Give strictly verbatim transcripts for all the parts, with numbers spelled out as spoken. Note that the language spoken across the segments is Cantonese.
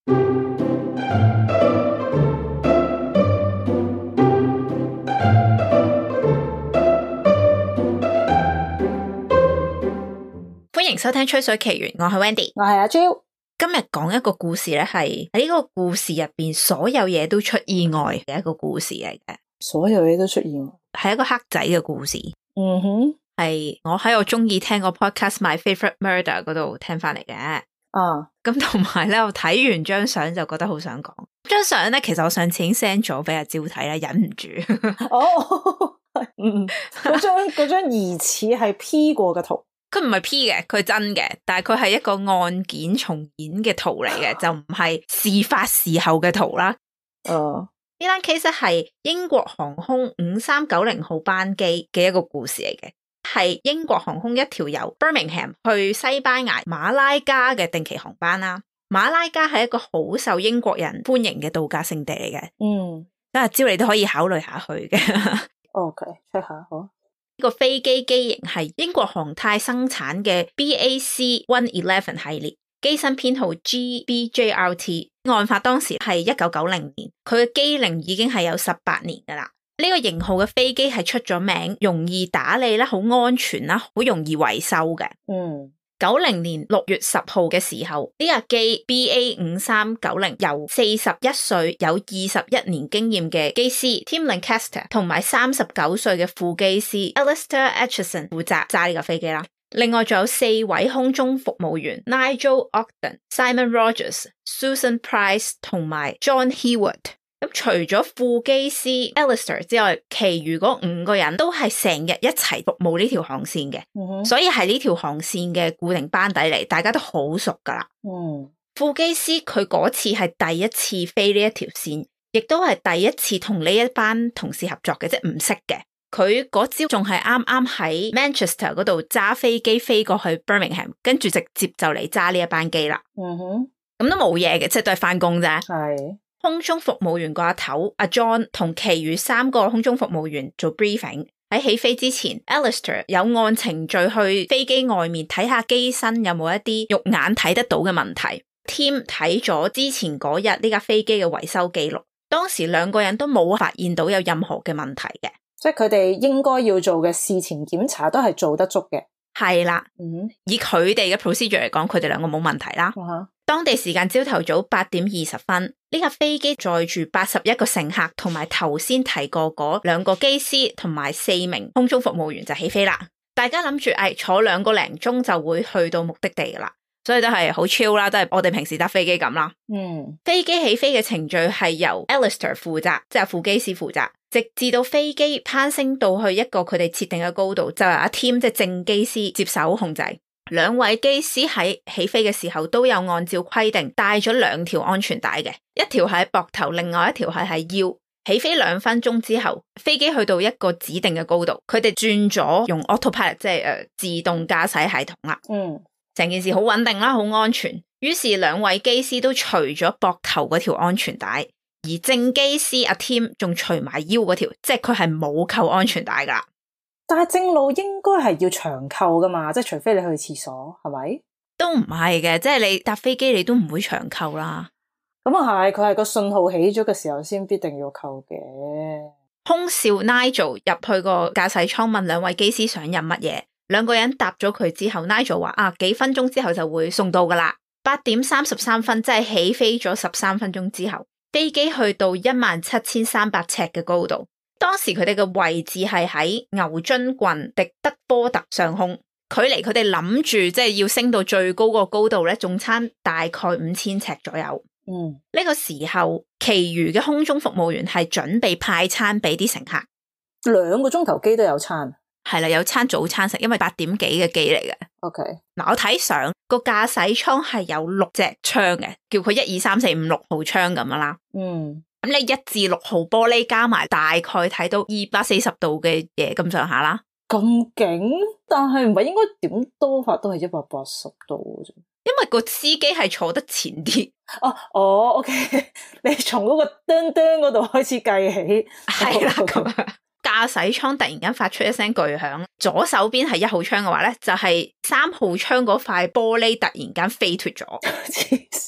歡迎收聽吹水奇緣，我係 Wendy， 我係阿 Jo。 今日講一個故事咧，係喺呢個故事入邊，所有嘢都出意外嘅一個故事嚟嘅。 所有嘢都出意外， 係一個黑仔嘅故事。 嗯哼， 係我喺我中意聽個 podcast My Favorite Murder 嗰度聽翻嚟嘅。 啊， 咁同埋咧，我睇完張相就覺得好想講。張相咧，其實我上次已經 send 咗俾阿招睇啦，忍唔住。 哦，嗯，嗰張嗰張疑似係 P 過嘅圖。 佢唔係 P 嘅，佢係真嘅，但係佢係一個案件重演嘅圖嚟嘅，就唔係事發時候嘅圖啦。 誒、uh, 呢單 case 係英國航空五三九零號班機嘅一個故事嚟嘅，係英國航空一條由 Birmingham 去西班牙馬拉加嘅定期航班啦。馬拉加係一個好受英國人歡迎嘅度假勝地嚟嘅。 嗯， 咁啊，朝你都可以考慮下去嘅。 OK，check 下好。 呢個飛機機型係英國航太生產嘅 B A C 一一一系列，機身編號 G B J R T。案發當時係一九九零年，佢嘅機齡已經係有十八年噶啦。呢個型號嘅飛機係出咗名，容易打理啦，好安全啦，好容易維修嘅。 嗯， 九零年六月十號嘅時候，呢架機 B A 五三九零由四十一歲有二十一年經驗嘅機師 Tim Lancaster 同埋三十九歲嘅副機師 Alistair Aitchison 負責揸呢架飛機啦。另外仲有四位空中服務員 Nigel Ogden、Simon Rogers、Susan Price 同埋 John Heward。咁除咗副機師 Alistair 之外，其餘嗰五個人都係成日一齊服務呢條航線嘅。 嗯， 所以係呢條航線嘅固定班底嚟，大家都好熟噶啦。 嗯， 副機師佢嗰次係第一次飛呢一條線，亦都係第一次同呢一班同事合作嘅，即係唔識嘅。佢嗰朝仲係啱啱喺 Manchester 嗰度揸飛機飛過去 Birmingham， 跟住直接就嚟揸呢一班機啦。 嗯哼， 咁都冇嘢嘅，即係都係翻工啫。 係。 空中服務員個阿頭阿 John 同其餘三個空中服務員做 briefing。喺起飛之前 Alistair 有按程序去飛機外面睇下機身有冇一啲肉眼睇得到嘅問題。Tim 睇咗之前嗰日呢架飛機嘅維修記錄，當時兩個人都冇發現到有任何嘅問題嘅， 即係佢哋應該要做嘅事前檢查都係做得足嘅。 係啦， 嗯， 以佢哋嘅 procedure 嚟講，佢哋兩個冇問題啦。 uh-huh. 當地時間朝頭早八點二十分，呢架飛機載住八十一個乘客同埋頭先提過嗰兩個機師同埋四名空中服務員就起飛啦。大家諗住誒坐兩個零鐘就會去到目的地噶啦，所以都係好 chill 啦，都係我哋平時搭飛機咁啦。 嗯， 飛機起飛嘅程序係由 Alistair 負責，即係副機師負責，直至到飛機攀升到去一個佢哋設定嘅高度，就由阿 Tim 即係正機師接手控制。兩位機師喺起飛嘅時候都有按照規定帶咗兩條安全帶嘅，一條係喺膊頭，另外一條係喺腰。起飛兩分鐘之後，飛機去到一個指定嘅高度，佢哋轉咗用 autopilot 即係誒、呃、自動駕駛系統啦。 嗯， 成件事好穩定啦，好安全。於是兩位機師都除咗膊頭嗰條安全帶，而正機師阿 Tim 仲除埋腰嗰條，即係佢係冇扣安全帶噶。 但係正路應該係要長扣噶嘛，即係除非你去廁所，係咪？ 都唔係嘅，即係你搭飛機你都唔會長扣啦。 咁啊係，佢係個信號起咗嘅時候先必定要扣嘅。 空少 Nigel 入去個駕駛艙問兩位機師想飲乜嘢，兩個人答咗佢之後 Nigel 話啊幾分鐘之後就會送到噶啦。八點三十三分，即係起飛咗十三分鐘之後，飛機去到一萬七千三百尺嘅高度。當時佢哋嘅位置係喺牛津郡迪德波特上空，距離佢哋諗住即係要升到最高個高度咧，仲差大概五千尺左右。 嗯， 呢個時候，其餘嘅空中服務員係準備派餐俾啲乘客。 兩個鐘頭機都有餐， 係啦，有餐早餐食，因為八點幾嘅機嚟嘅。 OK， 嗱，我睇相個駕駛艙係有六隻窗嘅，叫佢一二三四五六號窗咁樣啦。 嗯。 咁你一至六號玻璃加埋，大概睇到二百四十度嘅嘢咁上下啦。 咁勁？但係唔係應該點多法都係一百八十度嘅啫？ 因為個司機係坐得前啲。 哦哦 ，OK， 你從嗰個叮叮嗰度開始計起， 係啦咁樣。駕駛艙突然間發出一聲巨響，左手邊係一號窗嘅話咧，就係、是、三號窗嗰塊玻璃突然間飛脫咗。 黐線！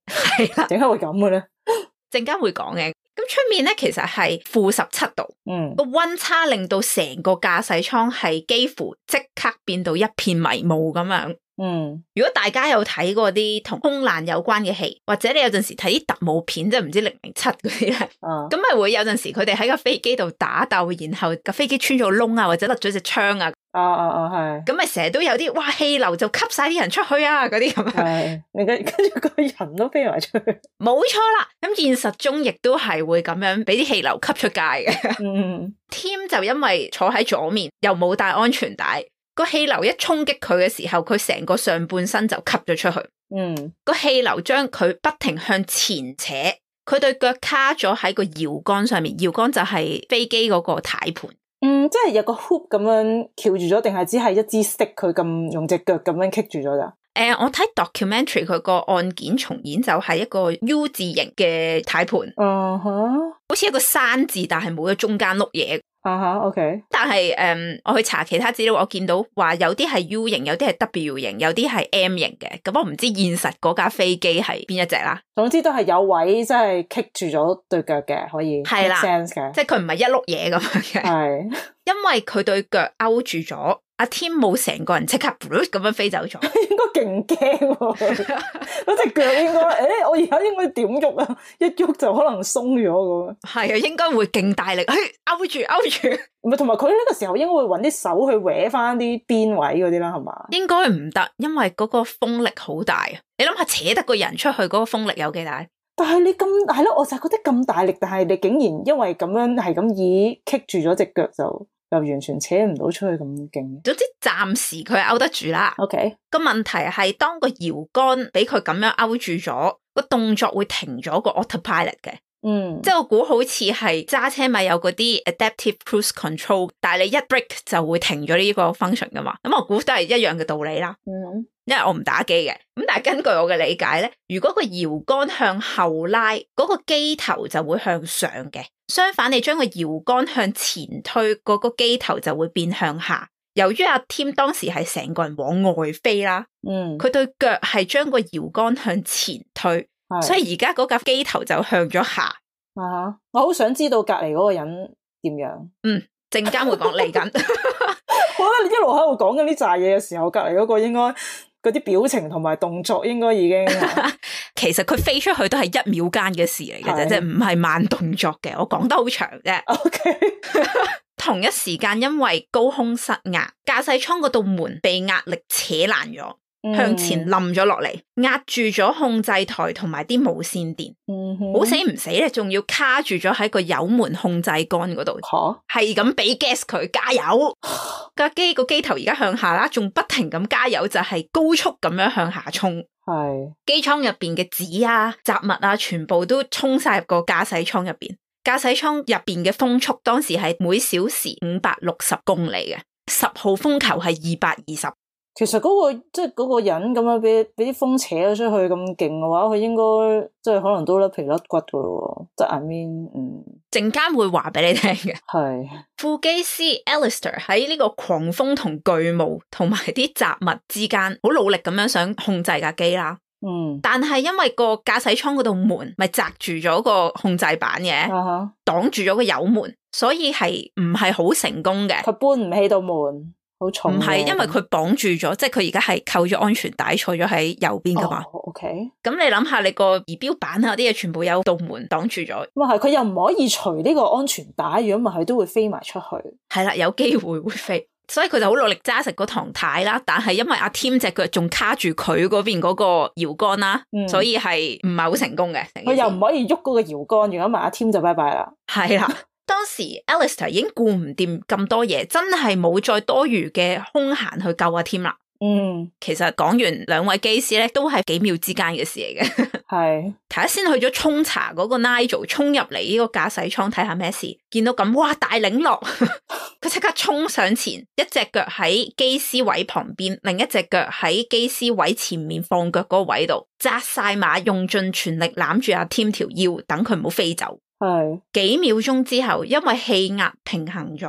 係啦， 點解會咁嘅咧？ 陣間會講嘅。咁出面咧其實係負十七度， 嗯， 個溫差令到成個駕駛艙係幾乎即刻變到一片迷霧咁樣。 嗯， 如果大家有睇過啲同空難有關嘅戲，或者你有陣時睇啲特務片，即係唔知零零七嗰啲咧，咁咪、啊、會有陣時佢哋喺個飛機度打鬥，然後個飛機穿咗窿啊，或者甩咗隻窗啊， 啊啊啊係， 咁咪成日都有啲哇氣流就吸晒啲人出去啊嗰啲咁樣， 係，你跟跟住個人都飛埋出去， 冇錯啦。咁現實中亦都係會咁樣俾啲氣流吸出街嘅。 嗯 Tim 就因為坐喺左面，又冇帶安全帶。個氣流一衝擊佢嘅時候，佢成個上半身就吸咗出去。 嗯， 個氣流將佢不停向前扯，佢對腳卡咗喺個搖桿上面，搖桿就係飛機嗰個軚盤。 嗯，即係有個 hoop 咁樣翹住咗，定係只係一支 stick 佢咁用隻腳咁樣棘住咗咋？誒、 呃，我睇 documentary 佢個案件重演就係一個 U 字形嘅軚盤， 嗯哼， 好似一個山字，但係冇咗中間碌嘢。 啊哈 ，OK。 但係誒、嗯，我去查其他資料，我見到話有啲係 U 型，有啲係 W 型，有啲係 M 型嘅。咁我唔知現實嗰架飛機係邊一隻啦。 總之都係有位，即係棘住咗對腳嘅，可以係啦 make sense 嘅， 即係佢唔係一碌嘢咁樣嘅。 係因為佢對腳勾住咗，阿 Tim 冇成個人即刻咁樣飛走咗。 應該勁驚喎，嗰隻腳應該，誒、欸，我而家應該點喐啊？一喐就可能鬆咗咁。係啊，應該會勁大力，去勾住勾住。 唔係，同埋佢呢個時候應該會搵啲手去搲翻啲邊位嗰啲啦，係嘛？應該唔得，因為嗰個風力好大啊！你諗下扯得個人出去嗰個風力有幾大？ 但係你咁係咯，我就係覺得咁大力，但係你竟然因為咁樣係咁以棘住咗隻腳就。又完全扯唔到出去咁勁。 總之暫時佢勾得住啦。 OK， 個問題係當個搖桿俾佢咁樣勾住咗，個動作會停咗個 autopilot 嘅。 嗯， 即係我估好似係揸車咪有嗰啲 adaptive cruise control，但係你一 brake 就會停咗呢個 function 噶嘛。咁我估都係一樣嘅道理啦。 嗯， 因為我唔打機嘅，咁但係根據我嘅理解咧，如果個搖桿向後拉，嗰個機頭就會向上嘅。相反，你將個搖桿向前推，嗰個機頭就會變向下。由於阿 Tim 當時係成個人往外飛啦， 嗯， 佢對腳係將個搖桿向前推，所以而家嗰架機頭就向咗下。 啊，我好想知道隔籬嗰個人點樣。嗯， 陣間會講嚟緊。 我覺得你一路喺度講緊呢扎嘢嘅時候，隔籬嗰個應該嗰啲表情同埋動作應該已經。 其實佢飛出去都係一秒間嘅事嚟嘅啫，即係唔係慢動作嘅。我講得好長啫。 OK。 同一時間，因為高空失壓，駕駛艙嗰道門被壓力扯爛咗，嗯、向前冧咗落嚟，壓住咗控制台同埋啲無線電。嗯哼，好死唔死咧，仲要卡住咗喺個油門控制桿嗰度。吓，係咁俾 gas 佢加油。架機個機頭而家向下啦，仲不停咁加油，就係、是、高速咁樣向下衝。係機艙入邊嘅紙啊、雜物啊，全部都衝晒入個駕駛艙入邊。駕駛艙入邊嘅風速當時係每小時五百六十公里嘅，十號風球係二百二十。 其實嗰、嗰個即係嗰個人咁樣俾俾啲風扯咗出去咁勁嘅話，佢應該即係可能都甩皮甩骨噶咯。即係 I mean， 嗯， 陣間會話俾你聽嘅。 係副機師 Alistair 喺呢個狂風同巨霧同埋啲雜物之間，好努力咁樣想控制架機啦。嗯，但係因為個駕駛艙嗰度門咪砸住咗個控制板嘅，擋、uh-huh. 住咗個油門，所以係唔係好成功嘅。佢搬唔起道門，好重。唔係，因為佢綁住咗，即係佢而家係扣咗安全帶，坐咗喺右邊噶嘛。 Oh, OK。 咁你諗下，你個儀表板啊啲嘢全部有道門擋住咗。 咁係，佢又唔可以除呢個安全帶，如果唔係佢都會飛埋出去。 係啦，有機會會飛。所以佢就好努力揸實嗰堂軚啦，但係因為阿 Tim 隻腳仲卡住佢嗰邊嗰個搖桿啦，嗯、所以係唔係好成功嘅。 佢又唔可以喐嗰個搖桿，如果唔係阿 Tim 就拜拜啦。 係啦，當時 Alistair 已經顧唔掂咁多嘢，真係冇再多餘嘅空閒去救阿 Tim 啦。嗯，其實講完兩位機師咧，都係幾秒之間嘅事嚟嘅。係，頭先去咗沖茶嗰個 Nigel 衝入嚟呢個駕駛艙睇下咩事，見到咁哇大領落，佢即刻衝上前，一隻腳喺機師位旁邊，另一隻腳喺機師位前面放腳嗰個位度，紮晒馬，用盡全力攬住阿 Tim 條腰，等佢唔好飛走。係，幾秒鐘之後，因為氣壓平衡咗。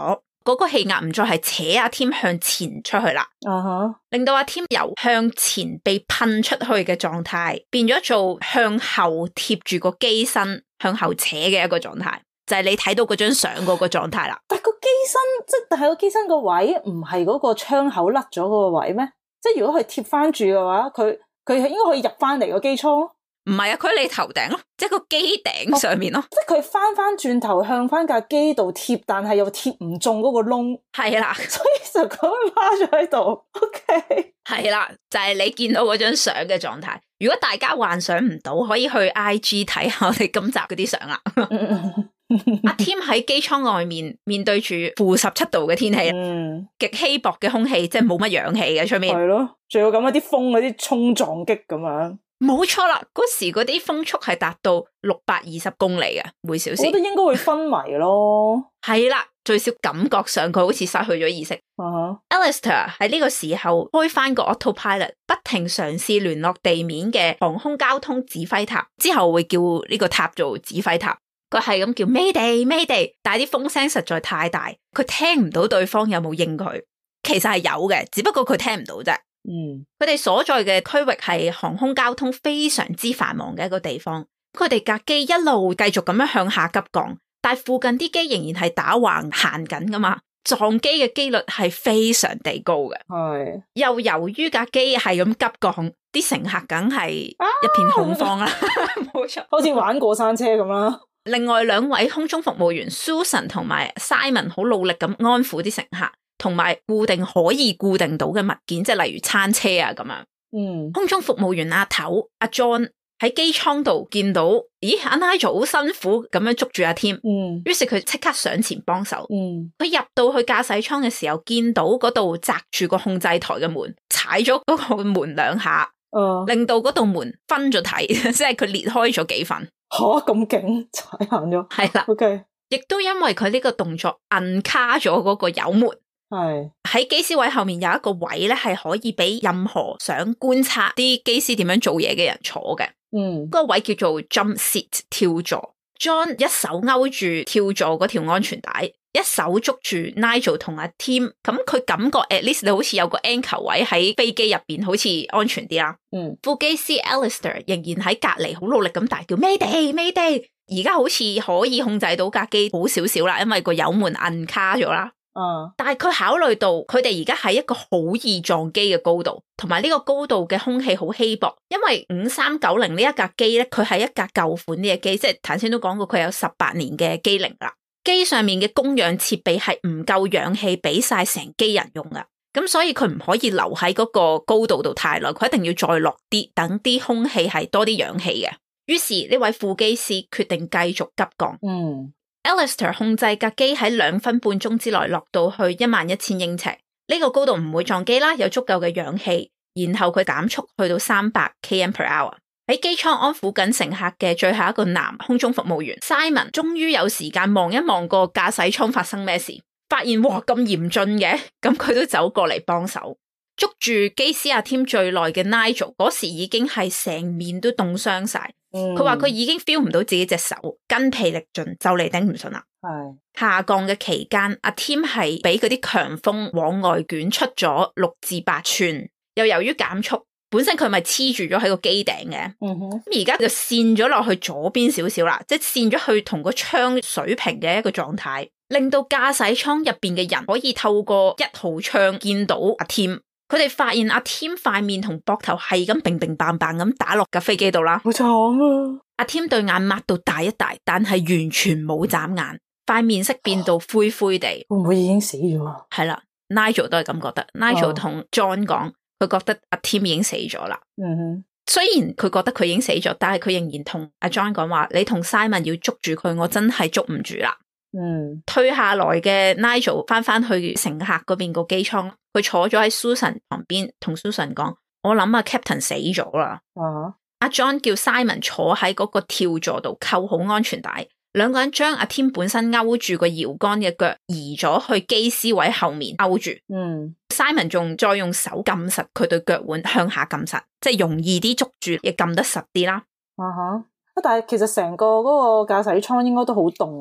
嗰個氣壓唔再係扯阿 Tim 向前出去啦， 啊哈， 令到阿 Tim 由向前被噴出去嘅狀態，變咗做向後貼住個機身向後扯嘅一個狀態，就係你睇到嗰張相嗰個狀態啦。 但個機身即係但係個機身個位唔係嗰個窗口甩咗嗰個位咩？即係如果佢貼翻住嘅話，佢佢係應該可以入翻嚟個機艙。 唔係啊，佢喺你頭頂咯，即係個機頂上面咯， 哦、即係佢翻翻轉頭向翻架機度貼，但係又貼唔中嗰個窿， 係啦， 所以就咁樣趴咗喺度。OK， 係啦，就係、是、你見到嗰張相嘅狀態。如果大家幻想唔到，可以去 I G 睇下我哋今集嗰啲相啦。阿 Tim 喺機艙外面面對住負十七度嘅天氣， 嗯， 極稀薄嘅空氣，即係冇乜氧氣嘅出面， 係咯，仲有咁一啲風嗰啲衝撞擊咁樣。 冇錯啦，嗰時嗰啲風速係達到六百二十公里嘅每小時， 我覺得應該會昏迷咯。 係啦，最少感覺上佢好似失去咗意識。 Uh-huh. Alistair 喺呢個時候開翻個 autopilot， 不停嘗試聯絡地面嘅航空交通指揮塔，之後會叫呢個塔做指揮塔。佢係咁叫 Mayday Mayday， 但係啲風聲實在太大，佢聽唔到對方有冇應佢。其實係有嘅，只不過佢聽唔到啫。 嗯， 佢哋所在嘅區域係航空交通非常之繁忙嘅一個地方，佢哋架機一路繼續咁樣向下急降，但係附近啲機仍然係打橫行緊噶嘛，撞機嘅機率係非常地高嘅。 係， 又由於架機係咁急降，啲乘客梗係一片恐慌啦，冇錯， 好似玩過山車咁啦。 另外兩位空中服務員 Susan 同埋 Simon 好努力咁安撫啲乘客，同埋固定可以固定到嘅物件，即係例如餐車啊咁樣。 嗯， 空中服務員阿頭阿 John 喺機艙度見到，咦，阿 Nigel 好辛苦咁樣捉住阿 Tim， 嗯， 於是佢即刻上前幫手。 嗯， 佢入到去駕駛艙嘅時候，見到嗰度擲住個控制台嘅門，踩咗嗰個門兩下， 呃、 令到嗰道門分咗體，即係佢裂開咗幾份。 吓，咁勁，踩爛咗。 係啦 ，OK， 亦都因為佢呢個動作摁卡咗嗰個油門。 係喺機師位後面有一個位咧，係可以俾任何想觀察啲機師點樣做嘢嘅人坐嘅。 嗯， 嗰個位叫做 jump seat 跳座。John 一手勾住跳座嗰條安全帶，一手捉住 Nigel 同阿 Tim， 咁佢感覺 at least 你好似有個 anchor 位喺飛機入邊，好似安全啲啦。 嗯， 副機師 Alistair 仍然喺隔籬好努力咁大叫 Mayday Mayday， 而家好似可以控制到架機好少少啦，因為個油門摁卡咗啦。 啊、 但係佢考慮到佢哋而家喺一個好易撞機嘅高度，同埋呢個高度嘅空氣好稀薄，因為五三九零呢一架機咧，佢係一架舊款呢嘅機，即係頭先都講過佢有十八年嘅機齡啦。機上面嘅供氧設備係唔夠氧氣俾晒成機人用噶，咁所以佢唔可以留喺嗰個高度度太耐，佢一定要再落啲，等啲空氣係多啲氧氣嘅。於是呢位副機師決定繼續急降。 嗯。 Alistair 控制架機喺兩分半鐘之內落到去一萬一千英尺，呢個高度唔會撞機啦，有足夠嘅氧氣。然後佢減速去到三百 kilometers per hour。喺機艙安撫緊乘客嘅最後一個男空中服務員 Simon 終於有時間望一望個駕駛艙發生咩事，發現哇咁嚴峻嘅，咁佢都走過嚟幫手。捉住機師阿 Tim 最耐嘅 Nigel 嗰時已經係成面都凍傷晒。佢話佢已經 feel 唔到自己隻手，筋疲力盡，就嚟頂唔順啦。 係下降嘅期間，阿 Tim 係俾嗰啲強風往外捲出咗六至八寸，又由於減速，本身佢咪黐住咗喺個機頂嘅， 嗯哼， 咁而家就跣咗落去左邊少少啦，即係跣咗去同個窗水平嘅一個狀態，令到駕駛艙入邊嘅人可以透過一號窗見到阿 Tim。佢哋發現阿 Tim 塊面同膊頭係咁乒乒乓乓咁打落架飛機度啦， 好慘啊！ 阿 Tim 對眼擘到大一大，但係完全冇眨眼，塊面色變到灰灰地。 會唔會已經死咗啊？ 係啦 ，Nigel 都係咁覺得。Nigel 同 John 講，佢覺得阿 Tim 已經死咗啦。 嗯哼， 雖然佢覺得佢已經死咗，但係佢仍然同阿 John 講話：你同 Simon 要捉住佢，我真係捉唔住啦。 嗯， 退下來嘅 Nigel 翻翻去乘客嗰邊個機艙，佢坐咗喺 Susan 旁邊，同 Susan 講：我諗阿 Captain 死咗啦。 啊， 阿 John 叫 Simon 坐喺嗰個跳座度扣好安全帶，兩個人將阿 Tim 本身勾住個搖桿嘅腳移咗去機師位後面勾住。 嗯 Simon 仲再用手撳實佢對腳腕向下撳實，即係容易啲捉住，亦撳得實啲啦。 啊哈，但係其實成個嗰個駕駛艙應該都好凍噶喎。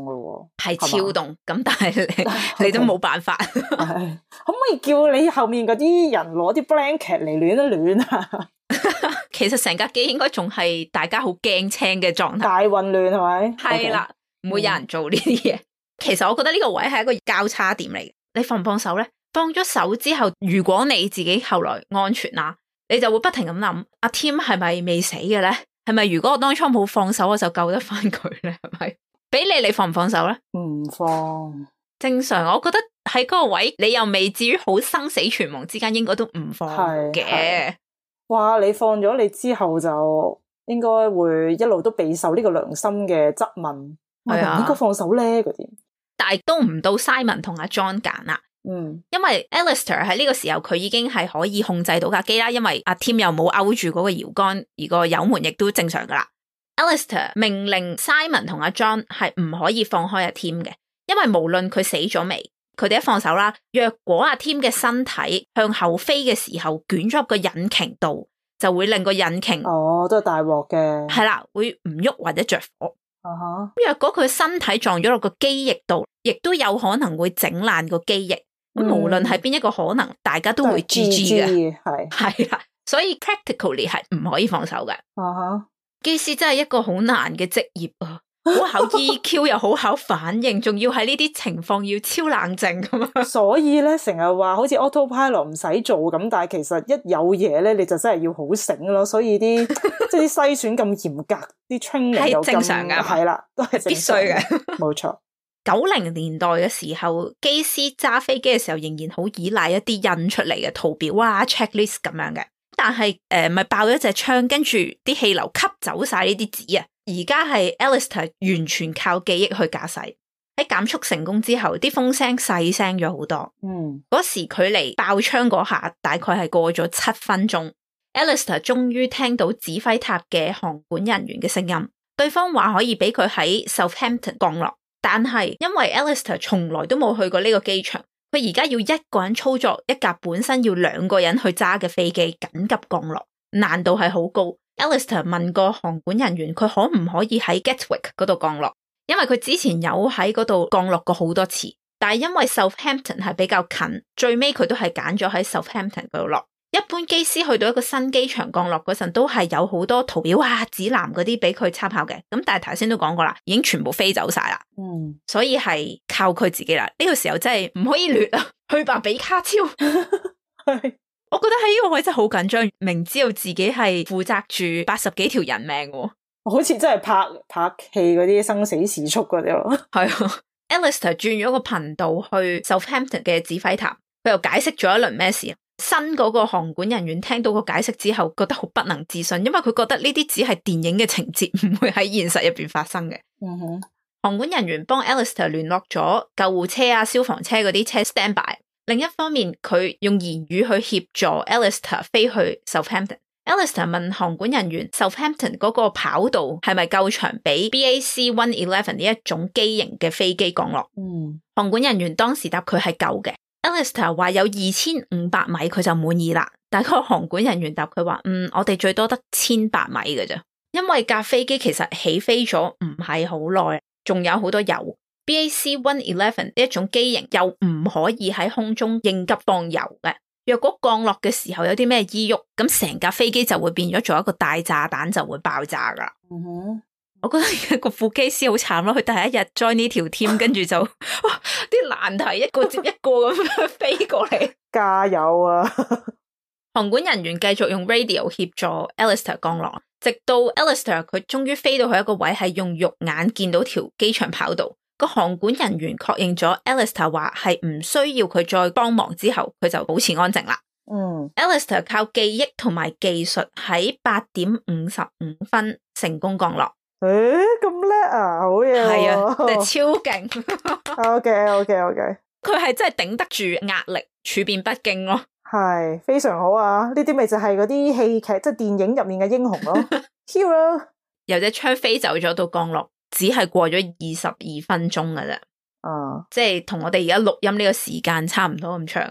係超凍，咁但係你你都冇辦法。 可唔可以叫你後面嗰啲人攞啲 blanket 嚟暖一暖啊？ 其實成架機應該仲係大家好驚青嘅狀態， 大混亂係咪？ 係啦，唔會有人做呢啲嘢。其實我覺得呢個位係一個交叉點嚟，你放唔放手咧？放咗手之後，如果你自己後來安全啦，你就會不停咁諗，阿 Tim 係咪未死嘅咧？係咪如果我當初冇放手，我就救得翻佢咧？係咪？俾你，你放唔放手咧？ 唔放。 正常，我覺得喺嗰個位，你又未至於好生死存亡之間，應該都唔放嘅。 哇！你放咗你之後，就應該會一路都備受呢個良心嘅質問。係啊，應該放手咧嗰啲。 但係都唔到 Simon 同阿 John 揀啦。 嗯， 因為 Alistair 喺呢個時候佢已經係可以控制到架機啦，因為阿 Tim 又冇勾住嗰個搖桿，而個油門亦都正常噶啦。Alistair 命令 Simon 同阿 John 係唔可以放開阿 Tim 嘅，因為無論佢死咗未，佢哋一放手啦，若果阿 Tim 嘅身體向後飛嘅時候捲咗入個引擎度，就會令個引擎哦都係大鑊嘅， 係啦，會唔喐或者着火。 啊哈！ 若果佢身體撞咗落個機翼度，亦都有可能會整爛個機翼。咁、嗯、無論係邊一個可能，大家都會 G G 嘅，係係啦，所以 practically 係唔可以放手嘅。 啊哈！ 機師真係一個好難嘅職業啊，好考 E Q 又好考反應，仲要喺呢啲情況要超冷靜咁啊！所以咧，成日話好似 autopilot 唔使做咁，但係其實一有嘢咧，你就真係要好醒咯。所以啲即係啲篩選咁嚴格，啲 training 又咁正常噶， 係啦，都係必須嘅， 冇錯。 九零年代嘅時候，機師揸飛機嘅時候仍然好依賴一啲印出嚟嘅圖表啊 checklist 咁樣嘅，但係誒咪爆咗隻槍，跟住啲氣流吸走晒呢啲紙啊！而家係 Alistair 完全靠記憶去駕駛，喺減速成功之後，啲風聲細聲咗好多。嗯，嗰時距離爆槍嗰下大概係過咗七分鐘 ，Alistair 終於聽到指揮塔嘅航管人員嘅聲音，對方話可以俾佢喺 Southampton 降落。但係因為 Alistair 從來都冇去過呢個機場，佢而家要一個人操作一架本身要兩個人去揸嘅飛機緊急降落，難度係好高。Alistair 問過航管人員佢可唔可以喺 Gatwick 嗰度降落，因為佢之前有喺嗰度降落過好多次，但係因為 Southampton 係比較近，最尾佢都係揀咗喺 Southampton 嗰度落。一般機師去到一個新機場降落嗰陣，都係有好多圖表啊、指南嗰啲俾佢參考嘅。咁但係頭先都講過啦，已經全部飛走晒啦。嗯，所以係靠佢自己啦。呢個時候真係唔可以劣啊，去吧比卡超。係，我覺得喺呢個位真係好緊張，明知道自己係負責住八十幾條人命喎， 好似真係拍拍戲嗰啲生死時速嗰啲咯。 係啊，Alistair 轉咗個頻道去 Southampton 嘅指揮塔，佢又解釋咗一輪咩事。新嗰個航管人員聽到個解釋之後，覺得好不能置信，因為佢覺得呢啲只係電影嘅情節，唔會喺現實入邊發生嘅。嗯哼，航管人員幫 Alistair 聯絡咗救護車啊、消防車嗰啲車 stand by。另一方面，佢用言語去協助 Alistair 飛去 Southampton。Alistair 問航管人員 Southampton 嗰個跑道係咪夠長俾 B A C 一一一呢一種機型嘅飛機降落？嗯，航管人員當時答佢係夠嘅。Alistair 話有二千五百米佢就滿意啦，但係個航管人員答佢話，嗯，我哋最多得千八米嘅啫，因為架飛機其實起飛咗唔係好耐，仲有好多油。B A C 一一一呢一種機型又唔可以喺空中應急放油嘅，若果降落嘅時候有啲咩異喐，咁成架飛機就會變咗做一個大炸彈，就會爆炸噶啦。嗯哼。我覺得個副機師好慘咯，佢第一日 join 呢條 team， 跟住就哇啲難題一個接一個咁樣飛過嚟， 加油啊！ 航管人員繼續用 radio 協助 Alistair 降落，直到 Alistair 佢終於飛到去一個位係用肉眼見到條機場跑道。個航管人員確認咗 Alistair 話係唔需要佢再幫忙之後，佢就保持安靜啦。嗯 ，Alistair 靠記憶同埋技術喺八點五十五分成功降落。 誒，咁叻啊，好嘢！ 係啊，真係超勁。 OK OK OK， 佢係真係頂得住壓力，處變不驚咯。 係非常好啊！呢啲咪就係嗰啲戲劇，即係電影入面嘅英雄咯。Hero 由隻槍飛走咗到降落，只係過咗二十二分鐘噶啫。哦，即係同我哋而家錄音呢個時間差唔多咁長。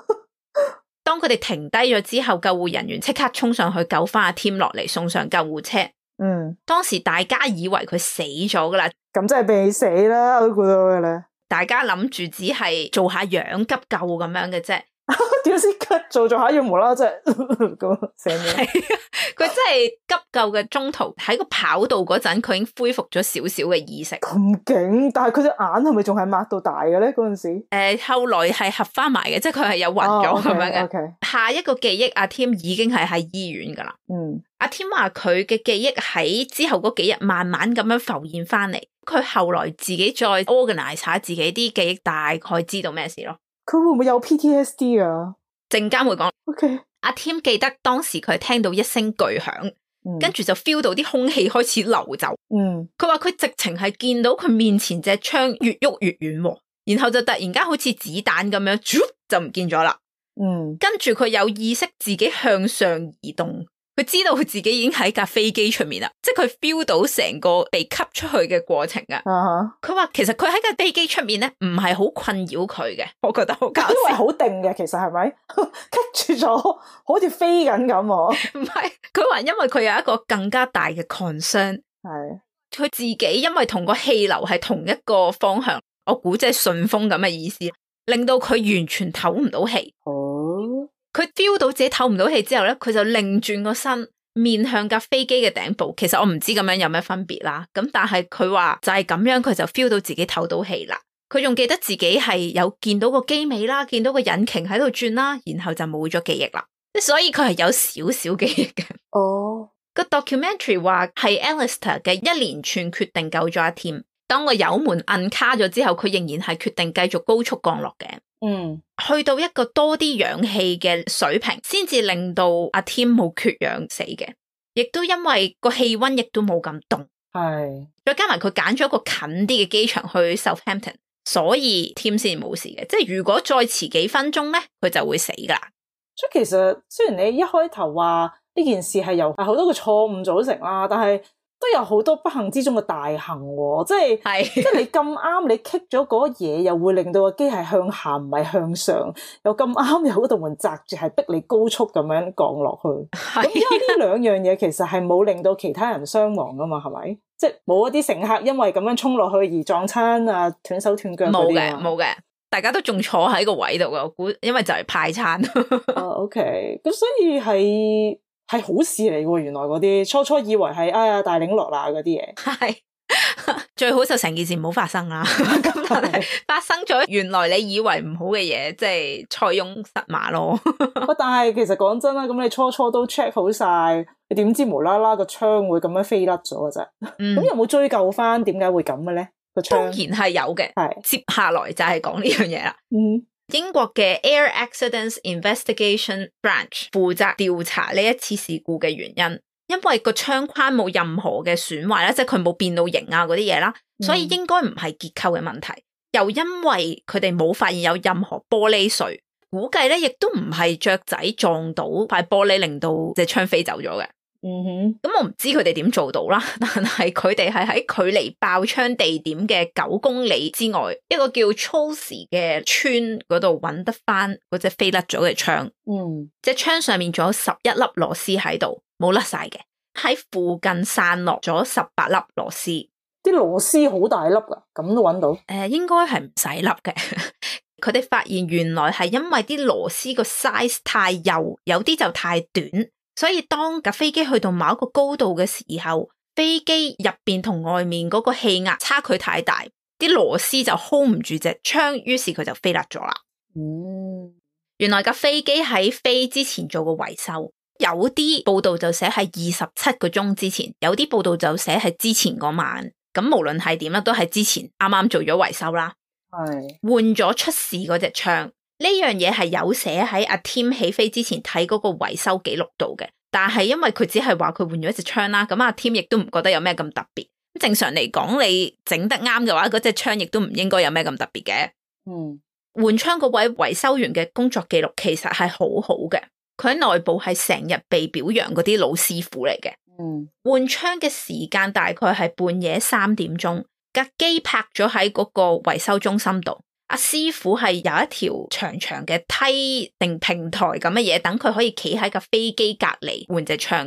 當佢哋停低咗之後，救護人員即刻衝上去救翻阿 Tim 落嚟，送上救護車。 嗯， 當時大家以為佢死咗噶啦， 咁真係未死啦，我都估到嘅咧。 大家諗住只係做下樣急救咁樣嘅啫。 點知做做下要無啦啦即係咁醒咗。 係啊，佢真係急救嘅中途喺個跑道嗰陣，佢已經恢復咗少少嘅意識。 咁勁，但係佢隻眼係咪仲係擘到大嘅咧？嗰陣時，誒、 呃，後來係合翻埋嘅，即係佢係有暈咗咁樣嘅。 哦 okay, okay. 下一個記憶，阿 Tim 已經係喺醫院噶啦。 嗯， 阿 Tim 話佢嘅記憶喺之後嗰幾日慢慢咁樣浮現翻嚟。佢後來自己再 organize 下自己啲記憶，大概知道咩事咯。 佢會唔會有 P T S D 啊？ 陣間會講。 OK， 阿 Tim 記得當時佢聽到一聲巨響， 嗯、 跟住就 feel 到啲空氣開始流走。 嗯， 佢話佢直情係見到佢面前隻槍越喐越遠，然後就突然間好似子彈咁樣，就唔見咗啦。 嗯，跟住佢有意識自己向上移動。佢知道佢自己已經喺架飛機出面啦，即係佢 feel 到成個被吸出去嘅過程啊！佢話、uh huh. 其實佢喺架飛機出面咧，唔係好困擾佢嘅，我覺得好搞笑。 因為好定嘅，其實係咪吸住咗，好似飛緊咁？ 唔係，佢話因為佢有一個更加大嘅 concern， 係佢自己因為同個氣流係同一個方向，我估即係順風咁嘅意思，令到佢完全唞唔到氣。哦。佢 feel 到自己唞唔到氣之後咧，佢就擰轉個身，面向架飛機嘅頂部。其實我唔知咁樣有咩分別啦。咁但係佢話就係咁樣，佢就 feel 到自己唞到氣啦。佢仲記得自己係有見到個機尾啦，見到個引擎喺度轉啦，然後就冇咗記憶啦。所以佢係有少少記憶嘅。哦，個 documentary 話係 Alistair 嘅一連串決定救咗阿 Tim。當個油門摁卡咗之後，佢仍然係決定繼續高速降落嘅。嗯，去到一個多啲氧氣嘅水平，先至令到阿 Tim 冇缺氧死嘅，亦都因為個氣溫亦都冇咁凍，係再加埋佢揀咗一個近啲嘅機場去 Southampton， 所以 Tim 先冇事嘅。即係如果再遲幾分鐘咧，佢就會死噶啦。所以其實雖然你一開頭話呢件事係由好多個錯誤組成啦，但係都有好多不幸之中嘅大幸喎，即係是即係你咁啱你棘咗嗰嘢，又會令到個機係向下唔係向上，又咁啱有嗰道門閘住係逼你高速咁樣降落去。咁因為呢兩樣嘢其實係冇令到其他人傷亡噶嘛，係咪？即係冇一啲乘客因為咁樣衝落去而撞親啊，斷手斷腳嗰啲。冇嘅，冇嘅，大家都仲坐喺個位度嘅，我估因為就係派餐。哦、uh, ，OK， 咁所以係。係好事嚟嘅，原來嗰啲初初以為係哎呀大領落啦嗰啲嘢，係最好就成件事唔好發生啦。咁但係發生咗，原來你以為唔好嘅嘢，即係塞翁失馬咯。但係其實講真啦，咁你初初都 check 好晒，你點知無啦啦個窗會咁樣飛甩咗嘅啫？咁、嗯、有冇追究翻點解會咁嘅咧？個窗當然係有嘅，係接下來就係講呢樣嘢啦。嗯。英國嘅 Air Accidents Investigation Branch 負責調查呢一次事故嘅原因，因為個窗框冇任何嘅損壞啦，即係佢冇變到形啊嗰啲嘢啦，嗯、所以應該唔係結構嘅問題。又因為佢哋冇發現有任何玻璃碎，估計咧亦都唔係雀仔撞到塊玻璃令到隻窗飛走咗嘅。嗯哼，咁我唔知佢哋點做到啦，但係佢哋係喺距離爆窗地點嘅九公里之外，一個叫 Chelsea 嘅村嗰度揾得翻嗰隻飛甩咗嘅窗。嗯，隻窗上面仲有十一粒螺絲喺度，冇甩晒嘅，喺附近散落咗十八粒螺絲。啲螺絲好大粒噶，咁都揾到？誒、呃，應該係唔使粒嘅。佢哋發現原來係因為啲螺絲個 size 太幼，有啲就太短。所以當架飛機去到某一個高度嘅時候，飛機入邊同外面嗰個氣壓差距太大，啲螺絲就 hold 唔住隻窗，於是佢就飛甩咗啦。嗯，原來架飛機喺飛之前做過維修，有啲報道就寫係二十七個鐘之前，有啲報道就寫係之前嗰晚。咁無論係點啦，都係之前啱啱做咗維修啦，係換咗出事嗰隻窗。呢樣嘢係有寫喺阿 Tim 起飛之前睇嗰個維修記錄度嘅，但係因為佢只係話佢換咗一隻窗啦，咁阿 Tim 亦都唔覺得有咩咁特別。正常嚟講，你整得啱嘅話，嗰隻窗亦都唔應該有咩咁特別嘅。嗯，換窗嗰位維修員嘅工作記錄其實係好好嘅，佢喺內部係成日被表揚嗰啲老師傅嚟嘅。嗯，換窗嘅時間大概係半夜三點鐘，架機泊咗喺嗰個維修中心度。阿師傅係有一條長長嘅梯定平台咁嘅嘢，等佢可以企喺架飛機隔籬換隻窗嘅。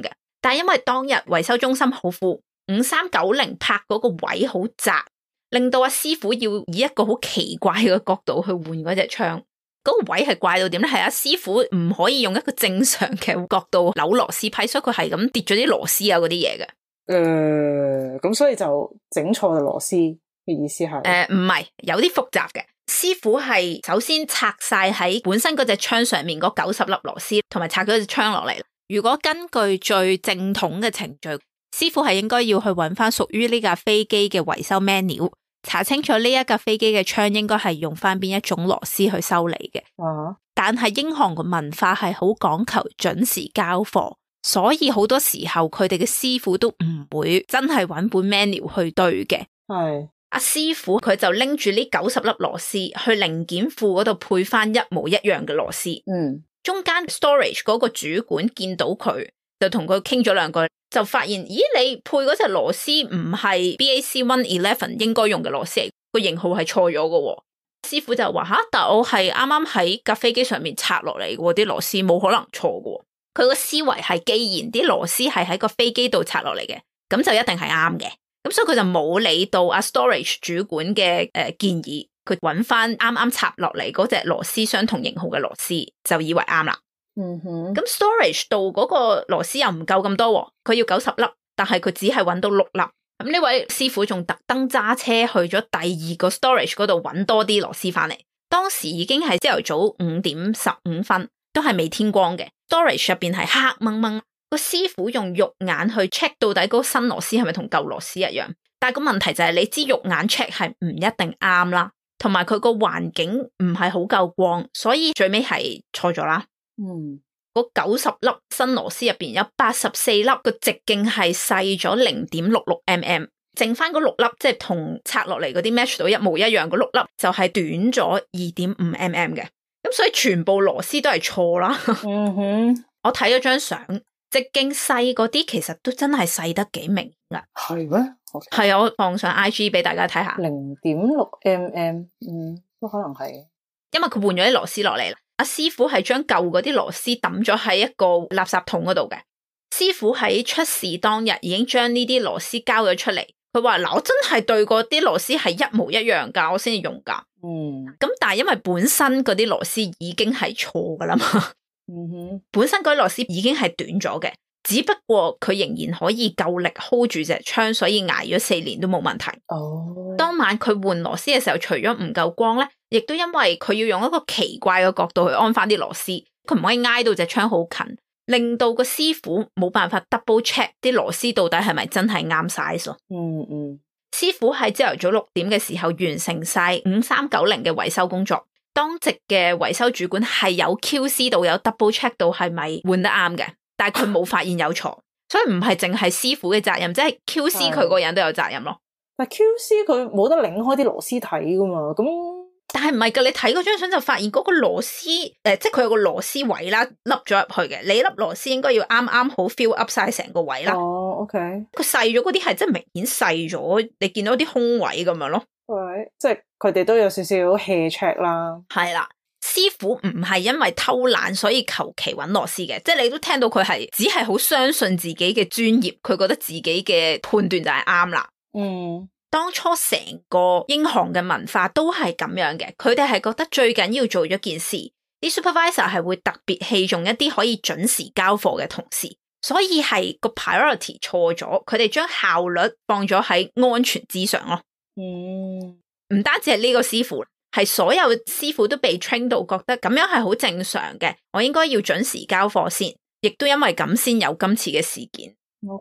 但係因為當日維修中心好富，五三九零拍嗰個位好窄，令到阿師傅要以一個好奇怪嘅角度去換嗰隻槍。嗰、那個位係怪到點咧？係阿師傅唔可以用一個正常嘅角度扭螺絲批，所以佢係咁跌咗啲螺絲啊嗰啲嘢嘅。 誒，咁所以就整錯咗螺絲嘅意思係？ 誒，唔係，有啲複雜嘅。師傅係首先拆晒喺本身嗰隻槍上面嗰九十粒螺絲，同埋拆咗隻槍落嚟。如果根據最正統嘅程序，師傅係應該要去揾翻屬於呢架飛機嘅維修 manual，查清楚呢一架飛機嘅槍應該係用翻邊一種螺絲去修理嘅。 Uh-huh. 但係英航嘅文化係好講求準時交貨。所以好多時候佢哋嘅師傅都唔會真係揾本 manual 去對嘅。 係阿師傅佢就拎住呢九十粒螺絲去零件庫嗰度配翻一模一樣嘅螺絲。 嗯， 中間 storage 嗰個主管見到佢就同佢傾咗兩句，就發現咦，你配嗰隻螺絲唔係 B A C 一一一應該用嘅螺絲嚟，個型號係錯咗嘅。師傅就話吓，但我係啱啱喺架飛機上面拆落嚟嘅，啲螺絲冇可能錯嘅。佢個思維係，既然啲螺絲係喺個飛機度拆落嚟嘅，咁就一定係啱嘅。咁所以佢就冇理到阿 storage 主管嘅誒、呃、建議，佢揾翻啱啱插落嚟嗰隻螺絲相同型號嘅螺絲，就以為啱啦。 嗯哼。咁 storage 度嗰個螺絲又唔夠咁多，佢要九十粒，但係佢只係揾到六粒。咁呢位師傅仲特登揸車去咗第二個 storage 嗰度揾多啲螺絲翻嚟。當時已經係朝頭早五點十五分，都係未天光嘅。storage 入邊係黑掹掹，個師傅用肉眼去 check 到底嗰個新螺絲係咪同舊螺絲一樣，但係個問題就係你知肉眼 check 係唔一定啱啦，同埋佢個環境唔係好夠光，所以最尾係錯咗啦。 嗯， 嗰九十粒新螺絲入邊有八十四粒個直徑係細咗零點六六 mm， 剩翻嗰六粒即係同拆落嚟嗰啲 match 到一模一樣，嗰六粒就係短咗二點五 mm 嘅。咁所以全部螺絲都係錯啦。 嗯哼， 我睇咗張相，直徑細嗰啲其實都真係細得幾明噶。 係咩？ 係啊，我放上 I G 俾大家睇下。 零點六 mm， 嗯，都可能係。 因為佢換咗啲螺絲落嚟啦，阿師傅係將舊嗰啲螺絲抌咗喺一個垃圾桶嗰度嘅。師傅喺出事當日已經將呢啲螺絲交咗出嚟。佢話嗱，我真係對過啲螺絲係一模一樣噶，我先至用噶。 嗯， 咁但係因為本身嗰啲螺絲已經係錯噶啦嘛， 嗯哼， 本身嗰啲螺絲已經係短咗嘅，只不過佢仍然可以夠力 hold 住隻槍，所以挨咗四年都冇問題。 哦， 當晚佢換螺絲嘅時候，除咗唔夠光咧，亦都因為佢要用一個奇怪嘅角度去安翻啲螺絲，佢唔可以挨到隻槍好近，令到個師傅冇辦法 double check 啲螺絲到底係咪真係啱 size 咯。 嗯嗯。 師傅喺朝頭早六點嘅時候完成晒五三九零嘅維修工作，當值嘅維修主管係有 Q C 到有 double check 到係咪換得啱嘅，但係佢冇發現有錯，所以唔係淨係師傅嘅責任，即係 Q C 佢個人都有責任咯。 但 Q C 佢冇得擰開啲螺絲睇噶嘛，咁但係唔係噶，你睇嗰張相就發現嗰個螺絲誒、呃，即係佢有個螺絲位啦，凹咗入去嘅。你粒螺絲應該要啱啱好 fill up 晒成個位啦。 哦 ，OK， 佢細咗嗰啲係真係明顯細咗，你見到啲空位咁樣咯。 喂，即係佢哋都有少少 hea check 啦。 係啦，師傅唔係因為偷懶所以求其揾螺絲嘅，即係你都聽到佢係只係好相信自己嘅專業，佢覺得自己嘅判斷就係啱啦。 嗯。 當初成個英航嘅文化都係咁樣嘅，佢哋係覺得最緊要做咗件事，啲 supervisor 係會特別器重一啲可以準時交貨嘅同事，所以係個 priority 錯咗，佢哋將效率放咗喺安全之上咯。 嗯， 唔單止係呢個師傅，係所有師傅都被 train 到覺得咁樣係好正常嘅，我應該要準時交貨先，亦都因為咁先有今次嘅事件。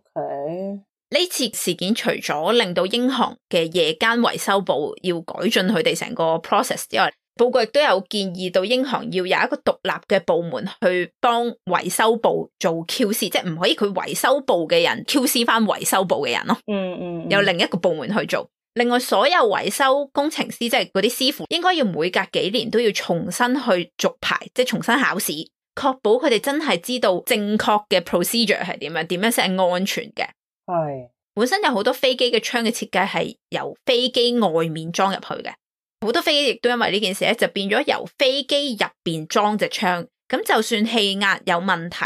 OK。呢次事件除咗令到英航嘅夜間維修部要改進佢哋成個 process 之外，報告亦都有建議到英航要有一個獨立嘅部門去幫維修部做 Q C， 即係唔可以佢維修部嘅人 Q C 翻維修部嘅人咯。 嗯嗯， 有另一個部門去做。另外，所有維修工程師即係嗰啲師傅，應該要每隔幾年都要重新去續牌，即係重新考試，確保佢哋真係知道正確嘅 procedure 係點樣，點樣先係安全嘅。 係本身有好多飛機嘅槍嘅設計係由飛機外面裝入去嘅，好多飛機亦都因為呢件事咧，就變咗由飛機入邊裝隻槍。咁就算氣壓有問題，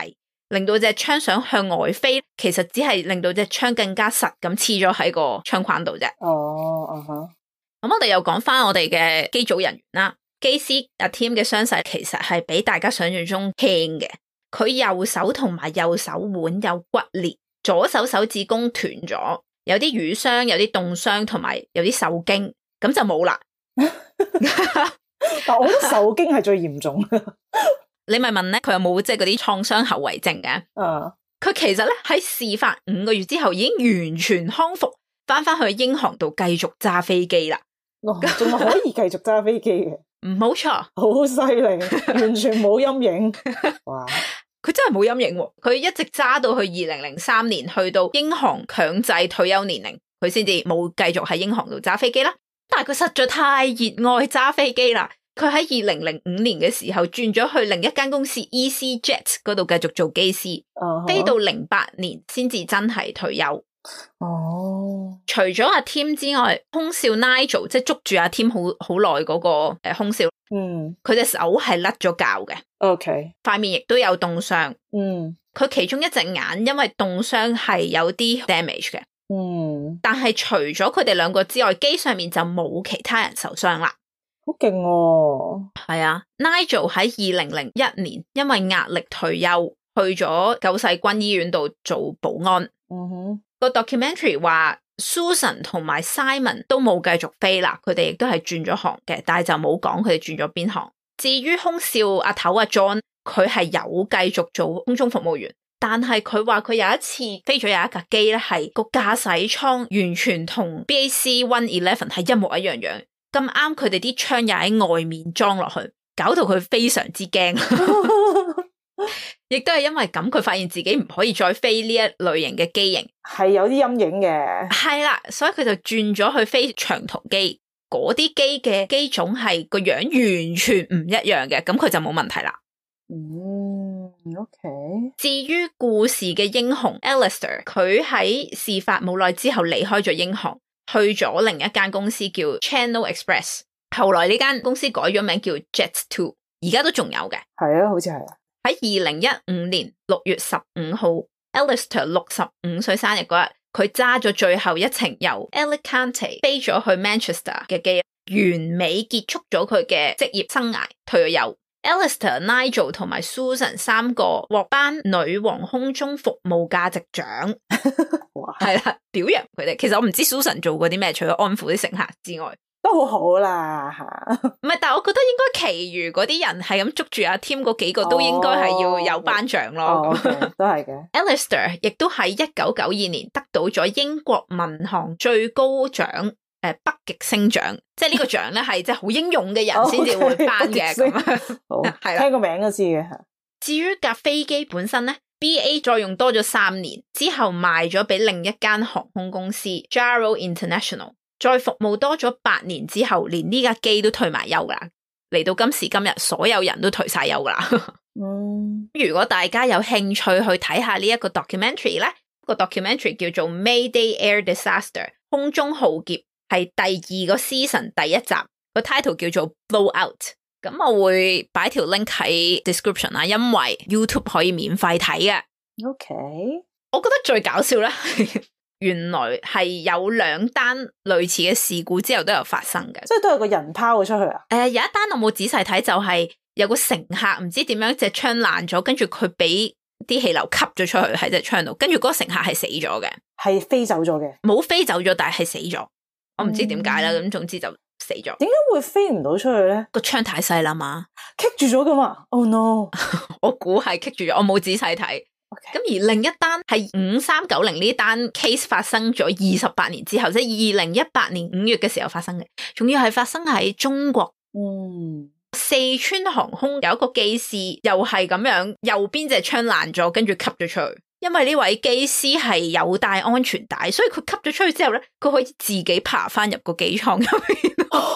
令到隻槍想向外飛，其實只係令到隻槍更加實咁黐咗喺個槍框度啫。 哦，啊哈。 咁我哋又講翻我哋嘅機組人員啦，機師阿 Tim 嘅傷勢其實係比大家想象中輕嘅，佢右手同埋右手腕有骨裂，左手手指公斷咗，有啲瘀傷，有啲凍傷，同埋有啲受驚，咁就冇啦。 但我覺得受驚係最嚴重嘅。 你咪問咧，佢有冇即係嗰啲創傷後遺症嘅？ 啊， 佢其實咧喺事發五個月之後已經完全康復，翻翻去英航度繼續揸飛機啦。 哦，仲係可以繼續揸飛機嘅， 唔冇錯， 好犀利，完全冇陰影。哇！ 佢真係冇陰影喎，佢一直揸到去二零零三年，去到英航強制退休年齡，佢先至冇繼續喺英航度揸飛機啦。但係佢實在太熱愛揸飛機啦，佢喺二零零五年嘅時候轉咗去另一間公司 EasyJet 嗰度繼續做機師， uh-huh. 飛到零八年先至真係退休。 哦， 除咗阿 Tim 之外，空少 Nigel 即係捉住阿 Tim 好好耐嗰個誒空少， 嗯， 佢隻手係甩咗臼嘅 ，OK， 塊面亦都有凍傷， 嗯， 佢其中一隻眼因為凍傷係有啲 damage 嘅， 嗯， 但係除咗佢哋兩個之外，機上面就冇其他人受傷啦。 好勁喎！ 係啊 ，Nigel 喺二零零一年因為壓力退休，去咗救世軍醫院度做保安。 嗯哼。 個 documentary 話 Susan 同埋 Simon 都冇繼續飛啦，佢哋亦都係轉咗行嘅，但係就冇講佢哋轉咗邊行。至於空少阿頭阿 John， 佢係有繼續做空中服務員，但係佢話佢有一次飛咗有一架機咧，係個駕駛艙完全同 B A C 一一一係一模一樣樣，咁啱佢哋啲槍又喺外面裝落去，搞到佢非常之驚。亦都係因為咁，佢發現自己唔可以再飛呢一類型嘅機型， 係有啲陰影嘅。 係啦，所以佢就轉咗去飛長途機，嗰啲機嘅機種係個樣完全唔一樣嘅，咁佢就冇問題啦。 嗯 ，OK。至於故事嘅英雄 Alistair， 佢喺事發冇耐之後離開咗英航，去咗另一間公司叫 Channel Express， 後來呢間公司改咗名叫 Jet two， 而家都仲有嘅。 係啊，好似係。 喺二零一五年六月十五號 Alistair 六十五歲生日嗰日，佢揸咗最後一程由 Alicante 飛咗去 Manchester 嘅機，完美結束咗佢嘅職業生涯，退咗休。Alistair、Nigel 同埋 Susan 三個獲頒女王空中服務價值獎，係啦，表揚佢哋。其實我唔知 Susan 做過啲咩，除咗安撫啲乘客之外。 都好好啦吓， 唔係，但係我覺得應該其餘嗰啲人係咁捉住阿 Tim 嗰幾個都應該係要有頒獎咯。 哦 okay，都係嘅。 Alistair 亦都喺一九九二年得到咗英國民航最高獎誒北極星獎，即係呢個獎咧係即係好英勇嘅人先至會頒嘅咁樣。 好係啦， 聽個名都知嘅。 至於架飛機本身咧 ，B A 再用多咗三年之後賣咗俾另一間航空公司 Jaro International。再服務多咗八年之後，連呢架機都退埋休噶啦。嚟到今時今日，所有人都退晒休噶啦。 嗯， 如果大家有興趣去睇下呢一個 documentary 咧，個 documentary 叫做 Mayday Air Disaster 空中浩劫，係第二個 season 第一集，個 title 叫做 Blow Out。咁我會擺條 link 喺 description 啦，因為 YouTube 可以免費睇嘅。 OK， 我覺得最搞笑咧。原來係有兩單類似嘅事故之後都有發生嘅， 即係都有個人拋咗出去啊？ 誒、呃，有一單我冇仔細睇，就係、是、有個乘客唔知點樣隻槍爛咗，跟住佢俾啲氣流吸咗出去喺隻槍度，跟住嗰個乘客係死咗嘅， 係飛走咗嘅， 冇飛走咗，但係死咗，我唔知點解啦，咁、嗯、總之就死咗。點解會飛唔到出去咧？ 個槍太細啦嘛， 棘住咗噶嘛 ？Oh no！ 我估係棘住咗，我冇仔細睇。咁、okay. 而另一單係五三九零呢單 case 發生咗二十八年之後，即係二零一八年五月嘅時候發生嘅，仲要係發生喺中國。 嗯， 四川航空有一個機師又係咁樣，右邊隻槍爛咗，跟住吸咗出去。因為呢位機師係有帶安全帶，所以佢吸咗出去之後咧，佢可以自己爬翻入個機艙入面。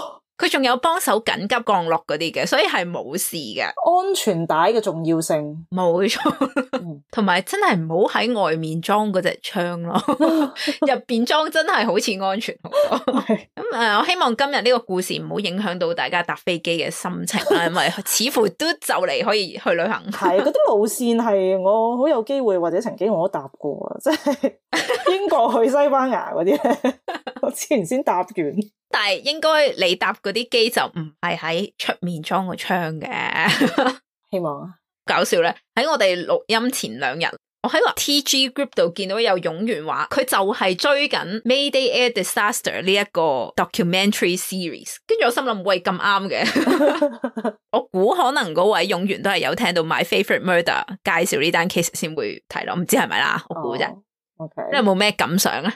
佢仲有幫手緊急降落嗰啲嘅，所以係冇事嘅。 安全帶嘅重要性， 冇錯。同埋、嗯、真係唔好喺外面裝嗰隻槍咯，入邊裝真係好似安全好多。咁誒、呃，我希望今日呢個故事唔好影響到大家搭飛機嘅心情啦，因為似乎都就嚟可以去旅行。係嗰啲路線係我好有機會或者曾經我都搭過啊，即係英國去西班牙嗰啲咧，我之前先搭完。 但係應該你搭嗰啲機就唔係喺出面裝個槍嘅。 希望啊！ 搞笑咧，喺我哋錄音前兩日，我喺個 T G group 度見到有勇員話佢就係追緊 Mayday Air Disaster 呢一個 documentary series， 跟住我心諗喂，咁啱嘅。我估可能嗰位勇員都係有聽到 My Favorite Murder 介紹呢單 case 先會睇咯，唔知係咪啦，我估啫。 Oh, OK， 你有冇咩感想啊？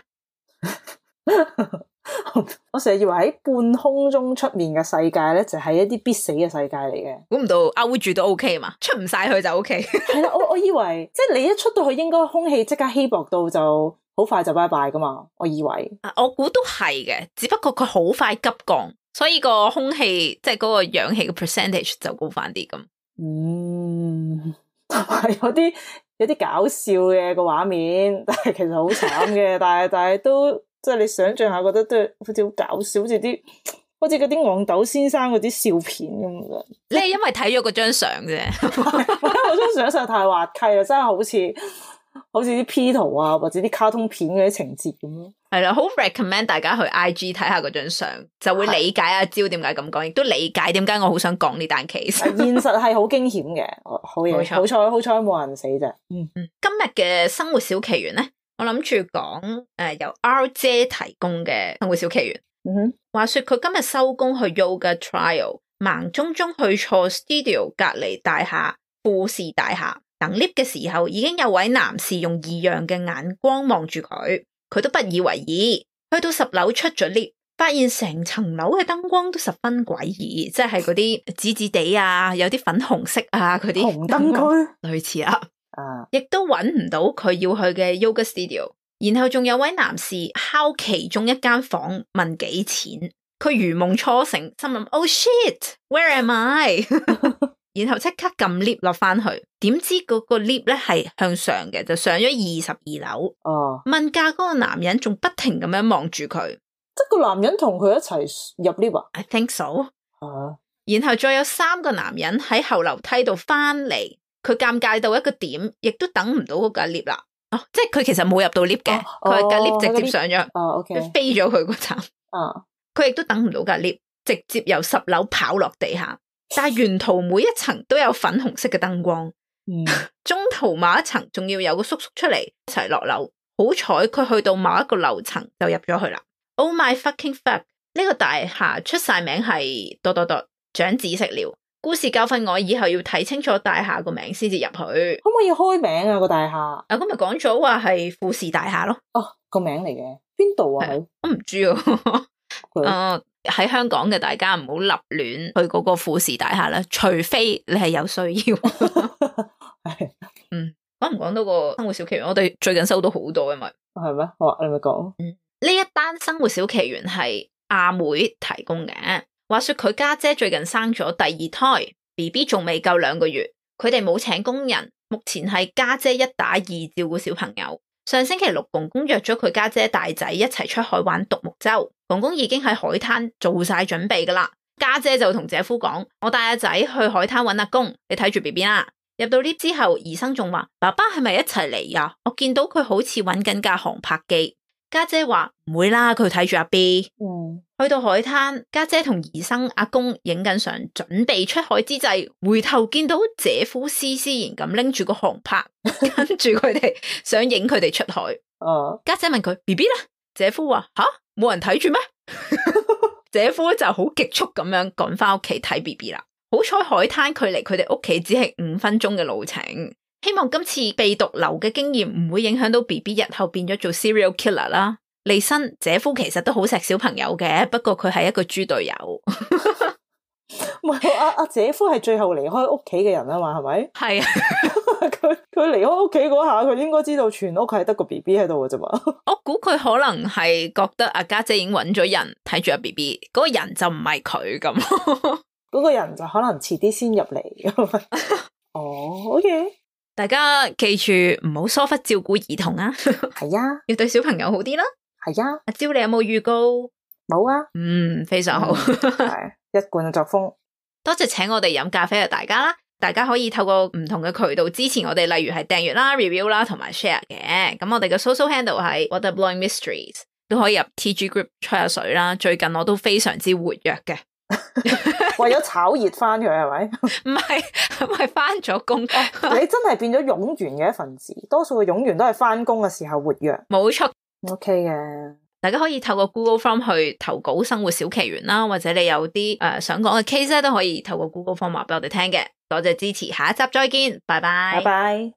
我成日以為喺半空中出面嘅世界咧，就係一啲必死嘅世界嚟嘅。 估唔到勾住都 OK 嘛，出唔晒去就 OK。 係啦，我我以為即係你一出到去，應該空氣即刻稀薄到就好快就拜拜噶嘛。我以為， 我估都係嘅，只不過佢好快急降，所以個空氣即係嗰個氧氣嘅 percentage 就高翻啲咁。 嗯，同埋有啲有啲搞笑嘅個畫面，但係其實好慘嘅，但係但係都。即係你想象下，覺得都好似好搞笑，好似啲好似嗰啲憨豆先生嗰啲笑片咁嘅。 你係因為睇咗嗰張相啫， 我張相實在太滑稽啦，真係好似好似啲 P 圖啊，或者啲卡通片嗰啲情節咁咯。 係啦，好 recommend 大家去 I G 睇下嗰張相，就會理解阿蕉點解咁講，亦都理解點解我好想講呢單 case。 現實係好驚險嘅，好嘢，好彩好彩冇人死啫。嗯嗯，今日嘅生活小奇緣咧。我諗住講誒由 R 姐提供嘅生活小奇緣。 嗯哼， 話說佢今日收工去 yoga trial， 盲中中去錯 studio 隔離大廈富士大廈等 lift 嘅時候，已經有位男士用異樣嘅眼光望住佢，佢都不以為意。去到十樓出咗 lift， 發現成層樓嘅燈光都十分詭異，即係嗰啲紫紫地啊，有啲粉紅色啊，嗰啲紅燈區類似啊。 啊！ 亦都揾唔到佢要去嘅 yoga studio， 然後仲有位男士敲其中一間房問幾錢，佢如夢初醒，心諗 Oh shit，where am I？ 然後即刻撳 lift 落翻去，點知嗰個 lift 咧係向上嘅，就上咗二十二樓。 哦， 問價嗰個男人仲不停咁樣望住佢， 即係個男人同佢一齊入 lift 啊 ？I think so。 啊！ 然後再有三個男人喺後樓梯度翻嚟。佢尷尬到一個點，亦都等唔到嗰架 lift 啦。哦，即係佢其實冇入到 lift 嘅，佢係架 lift 直接上咗， 哦 OK， 飛咗佢嗰層。 啊， 佢亦都等唔到架 lift，直接由十樓跑落地下。但係沿途每一層都有粉紅色嘅燈光， 嗯， 中途某一層仲要有個叔叔出嚟一齊落樓。好彩佢去到某一個樓層就入咗去啦。Oh my fucking fuck！呢個大廈出晒名係多多多長紫色料。故事教訓我以後要睇清楚大廈個名先至入去。可唔可以開名啊？個大廈啊，咁咪講咗話係富士大廈咯。 哦，個名嚟嘅，邊度啊？ 我唔知啊。誒，喺香港嘅大家唔好立亂去嗰個富士大廈啦，除非你係有需要。嗯，講唔講到個生活小奇緣？我哋最近收到好多，因為係咩？好啊，你咪講。 嗯，呢一單生活小奇緣係阿妹提供嘅。話說佢家姐最近生咗第二胎 ，B B 仲未夠兩個月，佢哋冇請工人，目前係家姐一打二照顧小朋友。上星期六，公公約咗佢家姐大仔一齊出海玩獨木舟，公公已經喺海灘做晒準備噶啦。家姐就同姐夫講：我帶阿仔去海灘揾阿公，你睇住 B B 啦。入到 lift 之後，醫生仲話：爸爸係咪一齊嚟呀？我見到佢好似揾緊架航拍機。家姐話唔會啦，佢睇住阿 B。 嗯，去到海灘，家姐同兒生阿公影緊相，準備出海之際，回頭見到姐夫斯斯然咁拎住個航拍，跟住佢哋想影佢哋出海。 哦， 家姐問佢 B B 咧，姐夫話吓冇人睇住咩？姐夫就好極速咁樣趕翻屋企睇 B B 啦。好彩海灘距離佢哋屋企只係五分鐘嘅路程。希望今次被毒流嘅經驗唔會影響到 B B 日後變咗做 serial killer 啦。利申姐夫其實都好錫小朋友嘅，不過佢係一個豬隊友。 唔係阿阿姐夫係最後離開屋企嘅人啊嘛，係咪？ 係啊， 佢佢離開屋企嗰下，佢應該知道全屋係得個 B B 喺度嘅啫嘛。 我估佢可能係覺得阿家姐已經揾咗人睇住阿 B B，嗰個人就唔係佢咁。 嗰個人就可能遲啲先入嚟。哦，OK， 大家記住唔好疏忽照顧兒童啊。 係啊， 要對小朋友好啲啦。 係啊， 阿蕉你有冇預告？ 冇啊。 嗯，非常好。 係一貫嘅作風。 多謝請我哋飲咖啡嘅大家啦。大家可以透過唔同嘅渠道支持我哋，例如係訂閱啦、review 啦同埋 share 嘅。咁我哋嘅 social handle 係 Water Blowing Mysteries， 都可以入 T G group 吹下水啦。最近我都非常之活躍嘅。 為咗炒熱翻佢係咪？ 唔係，係翻咗工。 你真係變咗冗員嘅一份子。多數嘅冗員都係翻工嘅時候活躍。 冇錯。 OK 嘅。 大家可以透過 Google Form 去投稿生活小奇緣啦，或者你有啲誒、呃、想講嘅 case 咧，都可以透過 Google Form 話俾我哋聽嘅。多謝支持，下一集再見，拜拜。 拜拜。